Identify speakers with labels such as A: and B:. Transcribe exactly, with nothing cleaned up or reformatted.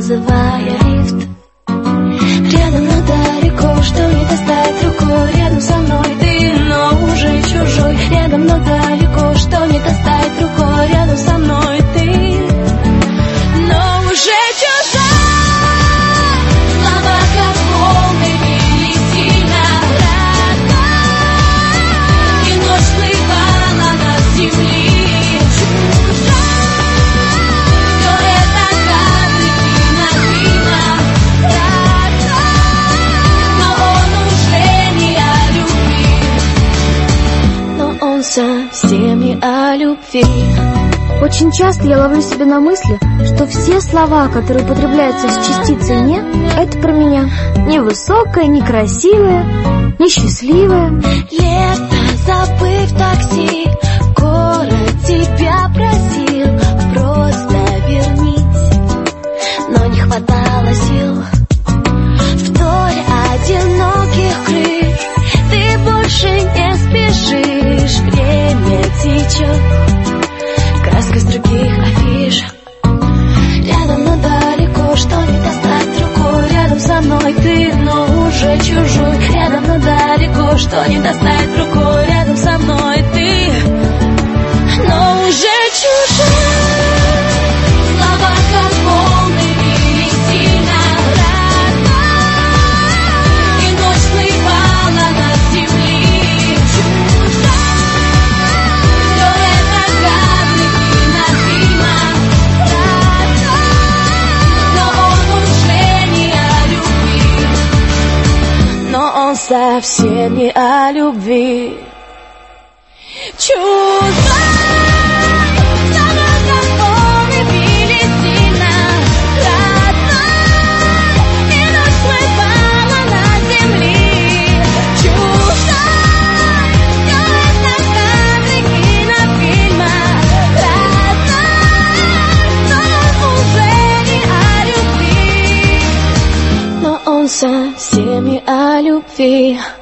A: вызывая лифт. Рядом, но далеко, что не достать рукой. Рядом со мной ты, но уже чужой. Рядом, но далеко, что не достать рукой. Рядом со мной ты, но уже чужой. Слова как волны били сильно, родной. И ночь плывала над землей. Все это кадрики на фильмах, родной. Но он уже не о любви, но он совсем не о любви.
B: Очень часто я ловлю себя на мысли, что все слова, которые употребляются с частицей «не», это про меня. Не высокая, не красивая, не счастливая.
A: Лето, забыв такси, город тебя просил, просто вернись, но не хватало сил. Вдоль одиноких крыш ты больше не спешишь, время течет, краска с других афиш. Рядом, но далеко, что не достать рукой. Рядом со мной ты, но уже чужой. Рядом, но далеко, что не достать рукой. Рядом со мной ты, но уже чужой. Слова как волны били сильно, родной. И ночь плывала над землей. Все это кадрики на фильмах, родной. Но он уже не о любви, но он совсем не о любви. Чужой. Слова как волны били сильно, родной. И ночь плывала над землей. Чужой. Все это кадрики на фильмах, родной. Но он уже не о любви, но он совсем не о любви.